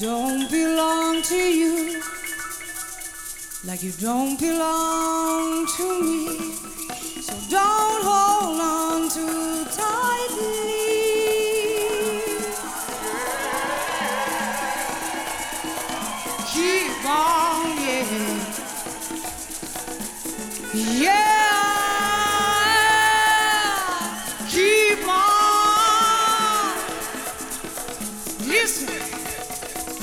Don't belong to you like you don't belong to me. So don't hold on too tightly. Keep on, yeah. Yeah.